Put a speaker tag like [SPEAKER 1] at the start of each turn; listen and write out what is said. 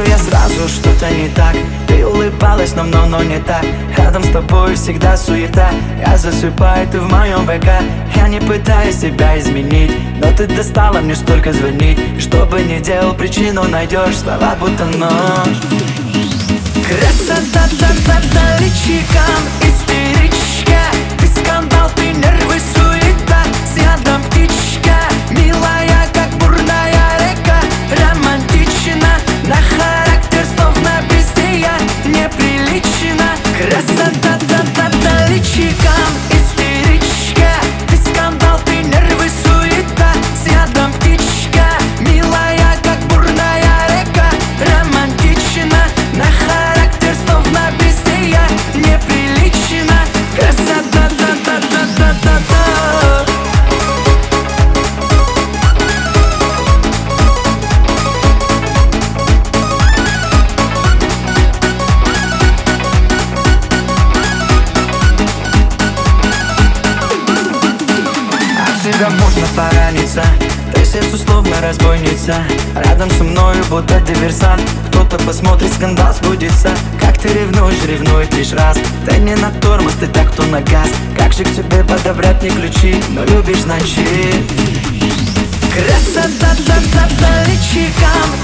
[SPEAKER 1] Вижу я сразу, что-то не так. Ты улыбалась, но не так. Рядом с тобой всегда суета. Я засыпаю, ты в моем ВК. Я не пытаюсь тебя изменить, но ты достала мне столько звонить. И что бы ни делал, причину найдешь. Слова будто нож. Красота, та-та-та, личиком истеричка. Ты скандал, ты нервы, суета. С ядом птичка, милая, как бурная река. Романтична, на характер словно бестия. Неприлично. Красота, та-та-та, личиком истеричка. Ты скандал, ты нервы, суета. С ядом птичка, милая, как бурная река. Романтична, на характер словно бестия. Неприлично. Красота, та-та-та-та-та-та. Тебя можно пораниться, ты сердцу словно разбойница. Рядом со мною будто диверсант. Кто-то посмотрит, скандал сбудется. Как ты ревнуешь, ревнует лишь раз. Ты не на тормоз, ты так кто на газ. Как же к тебе подобрать не ключи, но любишь значит. Красота, та-та-та, личиком